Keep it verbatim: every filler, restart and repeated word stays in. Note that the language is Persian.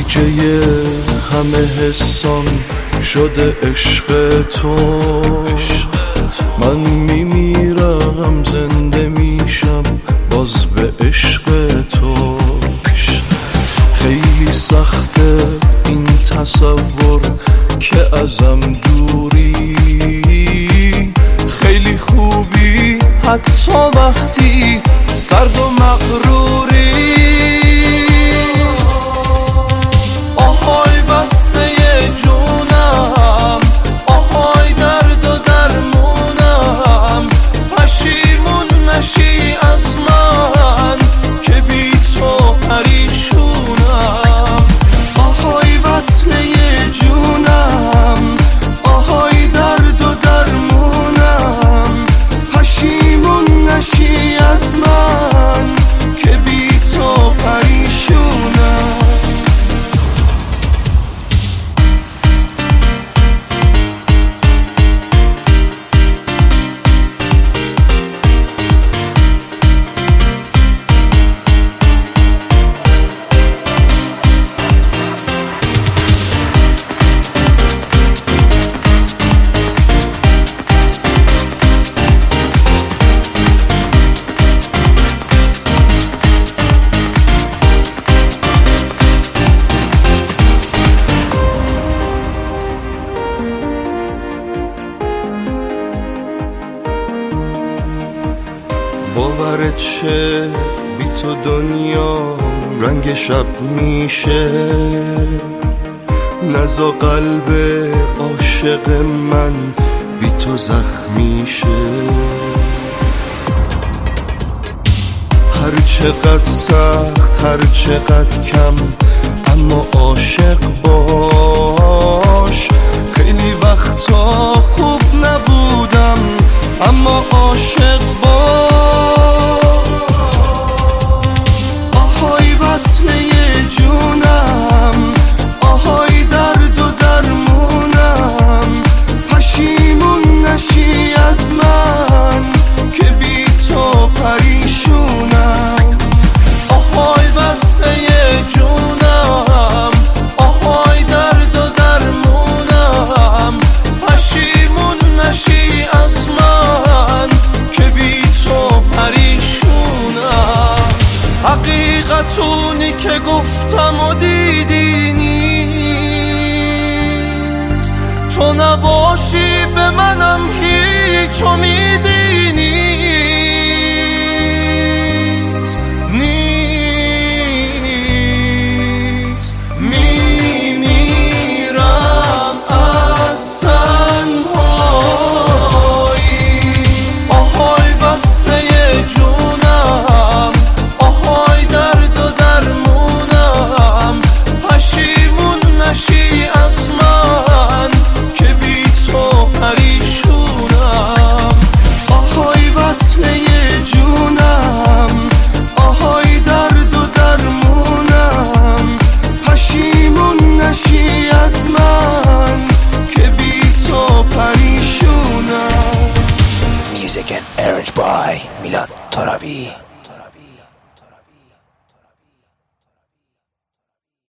نتیجه همه حسام شده عشق تو. من میمیرم زنده میشم باز به عشق تو. خیلی سخته این تصور که ازم دوری، خیلی خوبی حتی وقتی سرد و مغروری. آهای بسته جونم، آهای درد و درمونم، پشیمون نشی از من که بی تو پریشونم. آهای وصله جونم، آهای درد و درمونم، پشیمون نشی از من که بی تو پریشونم. باورت شه بی تو دنیا رنگ شب میشه، نزا قلب عاشق من بی تو زخمی شه. هر چقدر سخت هر چقدر کم اما عاشق باش. خیلی وقتا خوب نبودم اما عاشق باش. آهای وصله جونم، آهای درد و درمونم، پشیمون نشی از من که بی تو پریشونم. آهای وصله جونم، آهای درد و درمونم، پشیمون نشی از من که بی تو پریشونم. حقیقتونی که گفتم و دیدی نیست، تو نباشی به منم هیچ امیدی نیست. نیست میمیرم از تنهایی. آهای بسته جونم، آهای درد و درمونم، پشیمون نشی از من که بی تو پریشونم. آهای وصله جونم، آهای درد و درمونم، پشیمون نشی از من که بی تو پریشونم. Music and arranged by Milad Torabi.